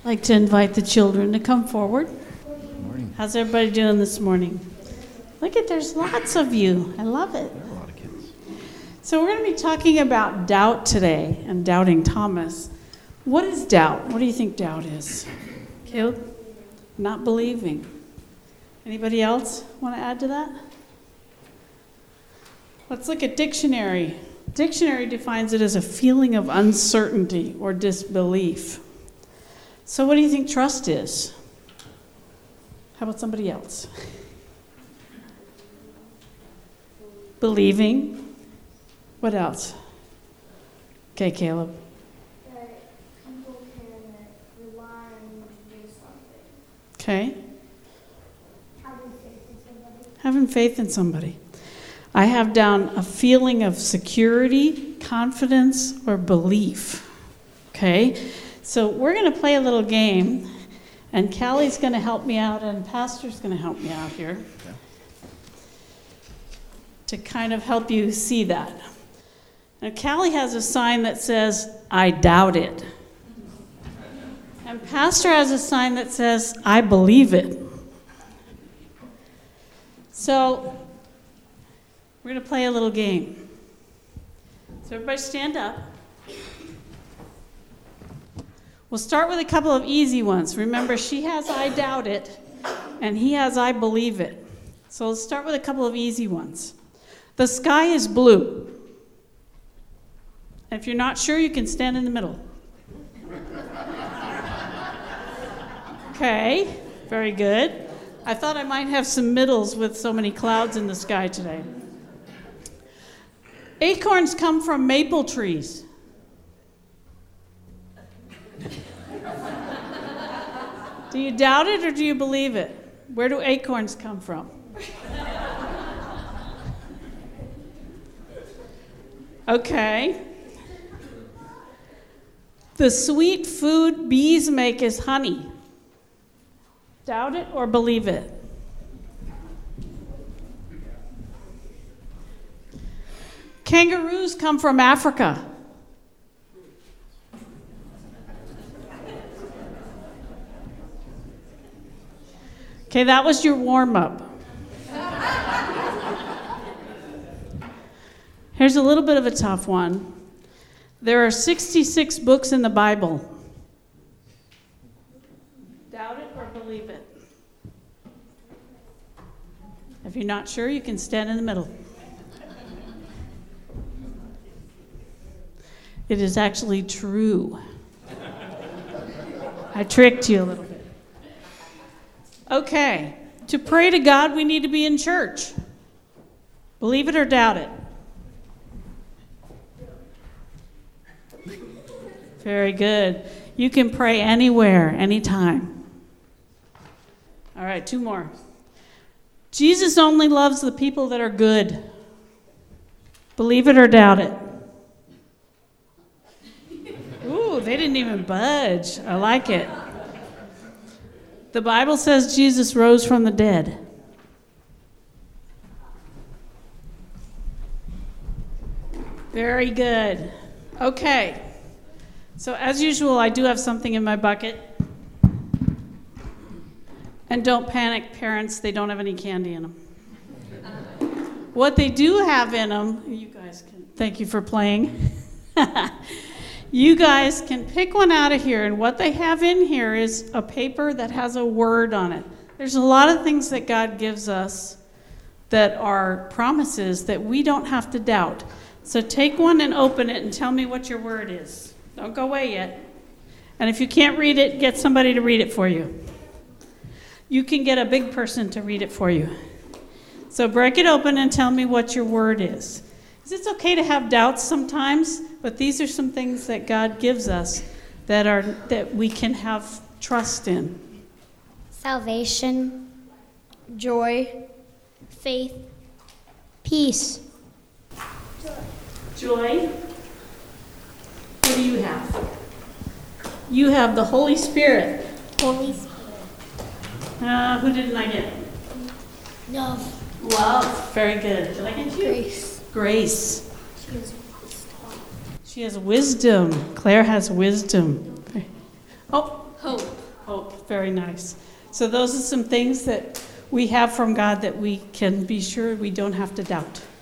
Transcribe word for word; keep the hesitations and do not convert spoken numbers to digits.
I'd like to invite the children to come forward. Good morning. How's everybody doing this morning? Look at, there's lots of you. I love it. There are a lot of kids. So we're going to be talking about doubt today and doubting Thomas. What is doubt? What do you think doubt is? Caleb? Not believing. Anybody else want to add to that? Let's look at dictionary. Dictionary defines it as a feeling of uncertainty or disbelief. So what do you think trust is? How about somebody else? Believing. What else? Okay, Caleb. That people can rely on to do something. Okay. Having faith in somebody. Having faith in somebody. I have down a feeling of security, confidence, or belief. Okay? So we're going to play a little game, and Callie's going to help me out, and Pastor's going to help me out here Okay. to kind of help you see that. Now, Callie has a sign that says, I doubt it. And Pastor has a sign that says, I believe it. So we're going to play a little game. So everybody stand up. We'll start with a couple of easy ones. Remember, she has I doubt it, and he has I believe it. So let's start with a couple of easy ones. The sky is blue. If you're not sure, you can stand in the middle. Okay, very good. I thought I might have some middles with so many clouds in the sky today. Acorns come from maple trees. Do you doubt it or do you believe it? Where do acorns come from? Okay. The sweet food bees make is honey. Doubt it or believe it? Kangaroos come from Africa. Okay, that was your warm-up. Here's a little bit of a tough one. There are sixty-six books in the Bible. Doubt it or believe it? If you're not sure, you can stand in the middle. It is actually true. I tricked you a little bit. Okay, to pray to God, we need to be in church. Believe it or doubt it? Very good. You can pray anywhere, anytime. All right, two more. Jesus only loves the people that are good. Believe it or doubt it? Ooh, they didn't even budge. I like it. The Bible says Jesus rose from the dead. Very good. Okay. So as usual, I do have something in my bucket. And don't panic, parents, they don't have any candy in them. What they do have in them, you guys can, thank you for playing. You guys can pick one out of here, and what they have in here is a paper that has a word on it. There's a lot of things that God gives us that are promises that we don't have to doubt. So take one and open it and tell me what your word is. Don't go away yet. And if you can't read it, get somebody to read it for you. You can get a big person to read it for you. So break it open and tell me what your word is. It's okay to have doubts sometimes, but these are some things that God gives us that are that we can have trust in. Salvation, joy, faith, peace. Joy. What do you have? You have the Holy Spirit. Holy Spirit. Uh, who didn't I get? Love. Love. Very good. Did I get you? Grace. Grace. She has wisdom. She has wisdom. Claire has wisdom. Oh, Hope. Hope, very nice. So those are some things that we have from God that we can be sure we don't have to doubt.